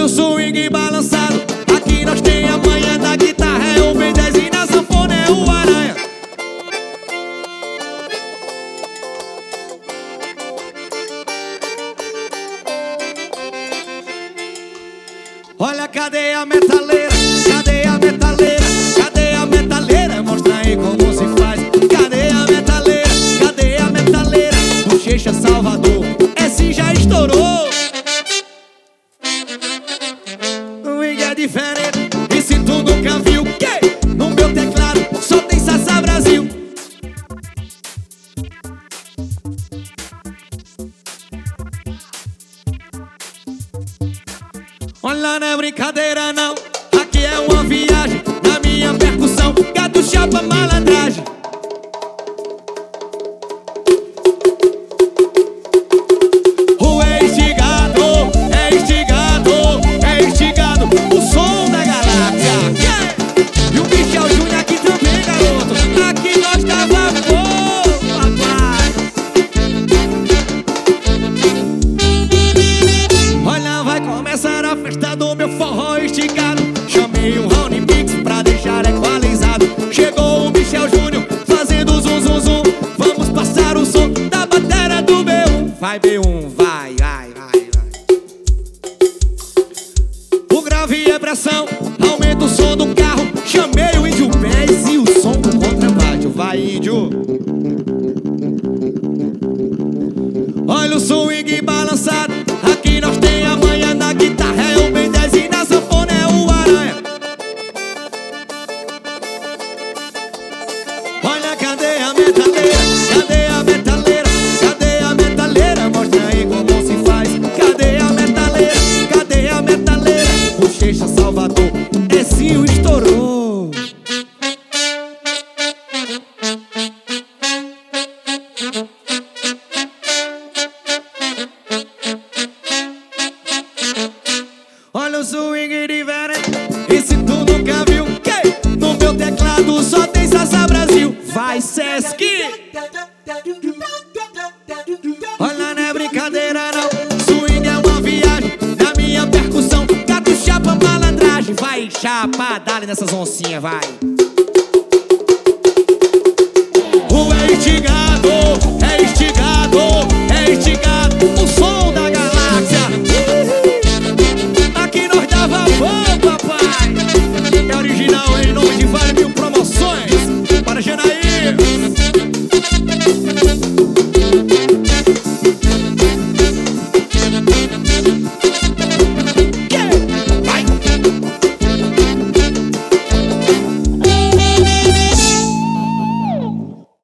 Olha o swing balançado. Aqui nós tem a manha, na guitarra é o B10 e na sanfona é o Aranha. Olha, cadê a metaleira? Cadê a metaleira? Cadê a metaleira? Mostra aí como se faz. Cadê a metaleira? Cadê a metaleira? Bochecha Salvador, esse já estourou. O swing é diferente. E se tu nunca viu, que no meu teclado só tem Sassá Brasil. Olha, não é brincadeira não, aqui é uma viagem. Na minha percussão, gato, chapa, malandragem. É instigado, é instigado, é instigado o som da galáxia. E o Michel Júnior aqui também, garoto. Aqui nós tava bom, papai. Olha, vai começar a festa do meu forró esticado. Chamei o Raoni Mix pra deixar equalizado. Chegou o Michel Júnior fazendo zum zum zum. Vamos passar o som da bateria do B1. Vai B1, vai, vai, vai, vai. O grave é pressão, aumenta o som do carro. Chamei o Índio Pés e o som do contrabaixo. Vai, Índio. Olha o swing balançado. Aqui nós tem a manha, na guitarra é o B10 e na sanfona é o Aranha. Olha, cadê a metaleira? Cadê a metaleira? Cadê a metaleira? Mostra aí como se faz. Cadê a metaleira? Cadê a metaleira? Bochecha Salvador, esse o estourou. Olha o swing diferente. E se tu nunca viu, que no meu teclado só tem Sassá Brasil. Vai, Sesc! Olha, não é brincadeira não, swing é uma viagem. Na minha percussão, gato, chapa, malandragem. Vai, chapa, dá-lhe nessas oncinhas, vai.